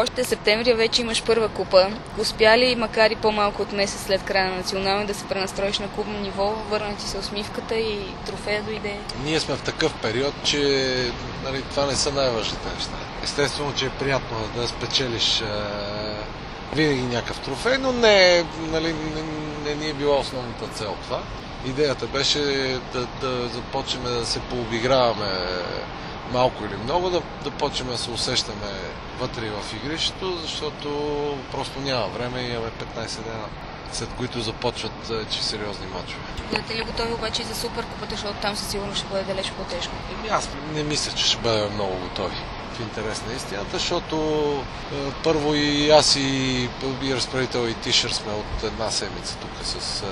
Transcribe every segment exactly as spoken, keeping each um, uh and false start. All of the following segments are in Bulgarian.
Още септември вече имаш първа купа. Успя ли, макар и по-малко от месец след края на националния, да се пренастроиш на клубно ниво? Върна ти се усмивката и трофея дойде? Ние сме в такъв период, че нали, това не са най-важните неща. Естествено, че е приятно да спечелиш е, винаги някакъв трофей, но не, нали, не, не ни е била основната цел това. Идеята беше да, да започнем да се пообиграваме малко или много, да, да почнем да се усещаме вътре в игрището, защото просто няма време и имаме петнайсет дена, след които започват че сериозни мачове. Бъдете ли готови обаче и за Суперкупата, защото там със сигурност ще бъде далеч по-тежко? Аз не мисля, че ще бъдем много готови. В интерес на истината, защото е, първо и аз и, и разправител и Тишър сме от една седмица тук с,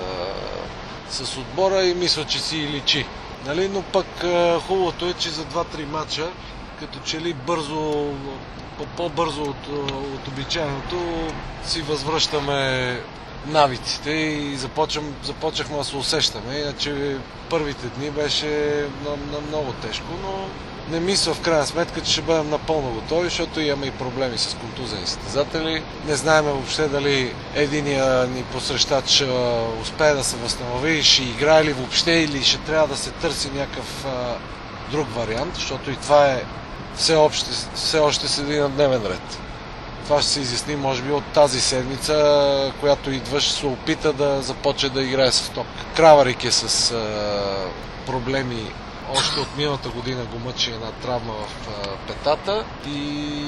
е, с отбора и мисля, че си личи. Нали? Но пък е, хубавото е, че за два-три мача, като че ли бързо, по-бързо от, от обичайното, си възвръщаме навиците и започвам, започнахме да се усещаме. Иначе първите дни беше на, на много тежко, но не мисля в крайна сметка, че ще бъдем напълно готови, защото имаме и проблеми с контузени състезатели. Не знаем въобще дали единия ни посрещач успее да се възстанови, ще играе ли въобще или ще трябва да се търси някакъв а, друг вариант, защото и това е все още, все още седи на дневен ред. Това ще се изясни, може би, от тази седмица, която идва, ще се опита да започне да играе с ток. Краварик е с а, проблеми. Още от миналата година го мъчи една травма в а, петата и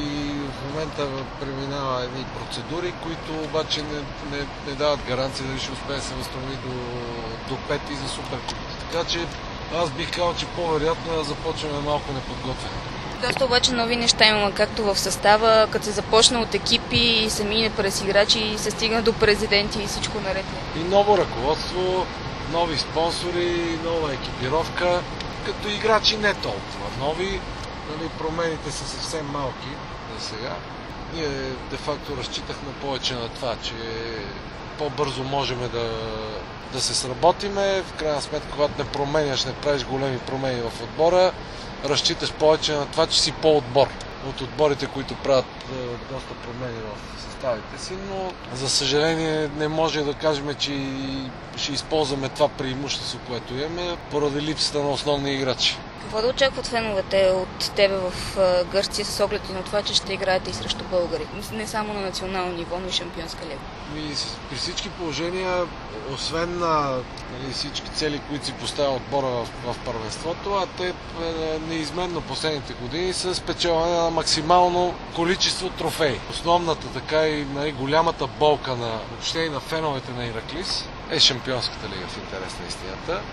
в момента преминава едни процедури, които обаче не, не, не дават гаранция дали ще успее да се възстанови до, до пет и за Суперкупата. Така че аз бих казал, че по-вероятно е да започваме малко неподготвени. Доста обаче нови неща има, както в състава, като се започна от екипи и се мине през играчи и се стигна до президенти и всичко наред. И ново ръководство, нови спонсори, нова екипировка. Като играчи не толкова нови, нали, промените са съвсем малки за сега. Ние де-факто разчитахме повече на това, че по-бързо можем да, да се сработиме. В крайна сметка, когато не променяш, не правиш големи промени в отбора, разчиташ повече на това, че си по-отбор от отборите, които правят е, доста промени в съставите си, но за съжаление не може да кажем, че ще използваме това преимущество, което имаме, поради липсата на основни играчи. Какво да очакват феновете от тебе в Гърция с оглед на това, че ще играете и срещу българи? Не само на национално ниво, но и шампионска лига. При всички положения, освен на нали, всички цели, които си поставя отбора в, в първенството, а те неизменно последните години са спечелване на максимално количество трофеи. Основната така и нали, голямата болка на въобще и на феновете на Ираклис е шампионската лига в интерес на истината.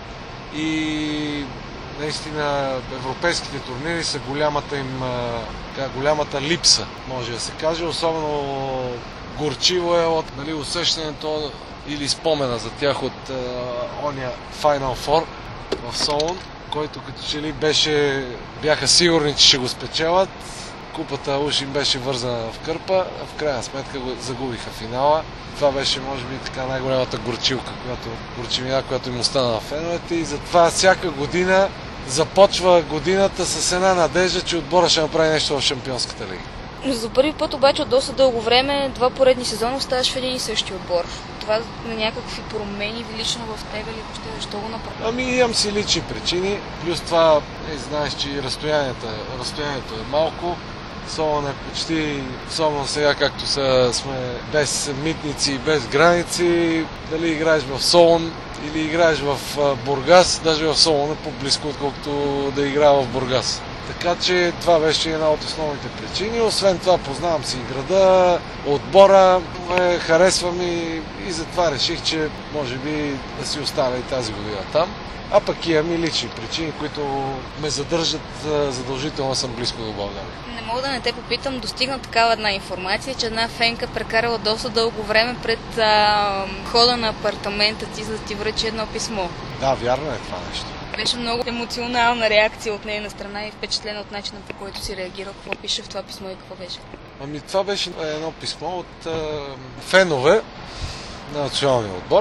И наистина европейските турнири са голямата им, така, голямата липса, може да се каже. Особено горчиво е от нали, усещането или спомена за тях от uh, ония Final Four в Солун, който като че ли беше, бяха сигурни, че ще го спечелят. Купата уж им беше вързана в кърпа, а в крайна сметка го загубиха финала. Това беше, може би, така най-голямата горчилка, която, горчивина, която им остана на феновете и затова всяка година започва годината с една надежда, че отбора ще направи нещо в шампионската лига. За първи път обаче от доста дълго време, два поредни сезона оставаш в един и същи отбор. Това на някакви промени ви лично в тебе ли въобще, защо го направи? Ами имам си лични причини, плюс това, е, знаеш, че разстоянието, разстоянието е малко. Солун е почти, особено сега както са, сме без митници и без граници, дали играеш в Солун или играеш в Бургас, даже в Солун е по-близко, отколкото да играе в Бургас. Така че това беше една от основните причини. Освен това познавам си и града, отбора, ме харесвам и, и затова реших, че може би да си остана и тази година там. А пък имам и лични причини, които ме задържат задължително съм близко до България. Не мога да не те попитам, достигна такава една информация, че една фенка прекарала доста дълго време пред а, входа на апартамента ти, за да ти връчи едно писмо. Да, вярно е това нещо. Беше много емоционална реакция от нейна страна и впечатлена от начина, по който си реагирал. Какво пише в това писмо и какво беше? Ами това беше едно писмо от а, фенове на националния отбор,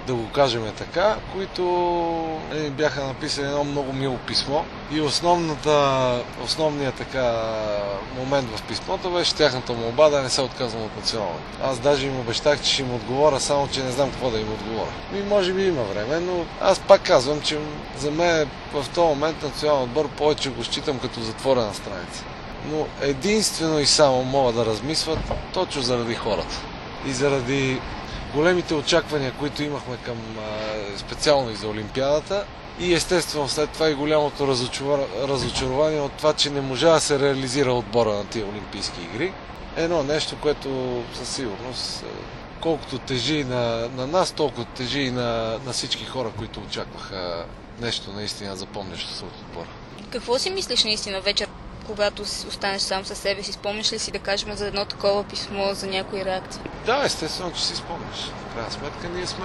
да го кажем така, които ми бяха написали едно много мило писмо и основната, основният така момент в писмото беше тяхната молба да не се отказвам от национално. Аз даже им обещах, че ще им отговоря, само че не знам какво да им отговоря. И може би има време, но аз пак казвам, че за мен в този момент национален отбор повече го считам като затворена страница. Но единствено и само могат да размислят точно заради хората и заради големите очаквания, които имахме към специално и за Олимпиадата и естествено след това и голямото разочарование от това, че не можа да се реализира отбора на тия Олимпийски игри. Едно нещо, което със сигурност колкото тежи на, на нас, толкова тежи и на, на всички хора, които очакваха нещо наистина запомнящо се от отбора. Какво си мислиш наистина вечер, когато останеш сам със себе си? Спомняш ли си, да кажем, за едно такова писмо, за някои реакции? Да, естествено, че си спомняш. В крайна сметка ние сме,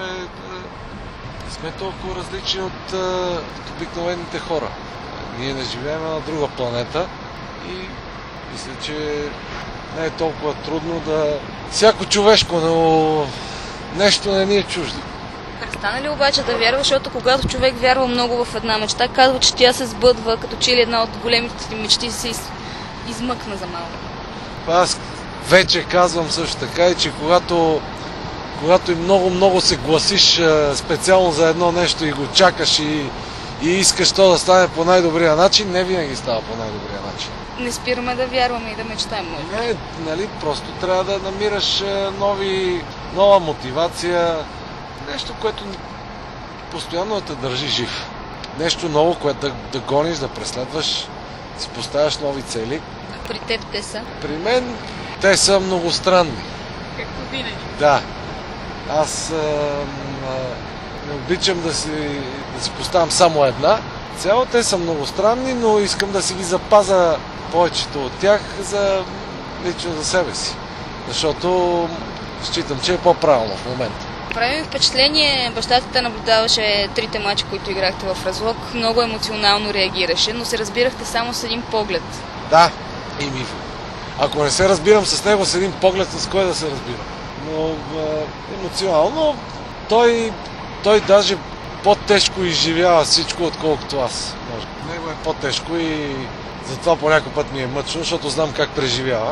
не сме толкова различни от, от обикновените хора. Ние не живеем на друга планета и мисля, че не е толкова трудно да... Всяко човешко, но нещо не ни е чуждо. Престана ли обаче да вярва, защото когато човек вярва много в една мечта, казва, че тя се сбъдва, като че ли една от големите мечти се из... измъкна за малко? Аз вече казвам също така и че когато, когато и много-много се гласиш специално за едно нещо и го чакаш и, и искаш то да стане по най-добрия начин, не винаги става по най-добрия начин. Не спираме да вярваме и да мечтаем. Не, нали, просто трябва да намираш нови, нова мотивация, нещо, което постоянно да те държи жив. Нещо ново, което да, да гониш, да преследваш, си поставяш нови цели. А при теб те са? При мен те са многостранни. Както винаги? Да. Аз а, а, не обичам да си, да си поставям само една цел. Те са многостранни, но искам да си ги запазя повечето от тях за лично за себе си. Защото считам, че е по-правилно в момента. Прави ми впечатление, бащата те наблюдаваше трите мача, които играхте в Разлог, много емоционално реагираше, но се разбирахте само с един поглед. Да, и ми. Ако не се разбирам с него с един поглед, с кой да се разбира. Но е, емоционално той, той даже по-тежко изживява всичко, отколкото аз. Може. Него е по-тежко и затова по някой път ми е мъчно, защото знам как преживява.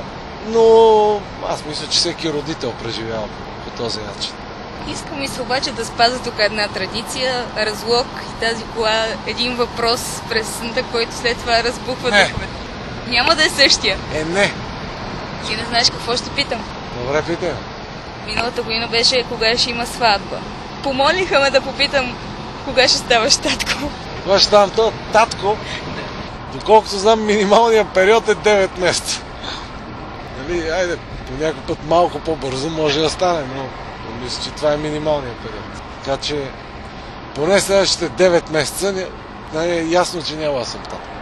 Но аз мисля, че всеки родител преживява по, по този начин. Искам и се обаче да спазя тук една традиция. Разлог и тази кола, един въпрос през сънта, който след това разбухва духовете. Няма да е същия. Е, не. Ти не знаеш какво ще питам. Добре, питай. Миналата година беше кога ще има сватба. Помолиха ме да попитам кога ще ставаш татко. Кога ще ставам то татко? Доколкото знам, минималният период е девет месеца. Нали, айде, по някой път малко по-бързо може да стане, но мисля, че това е минималният период. Така че поне следващите девет месеца е ясно, че няма да съм татко.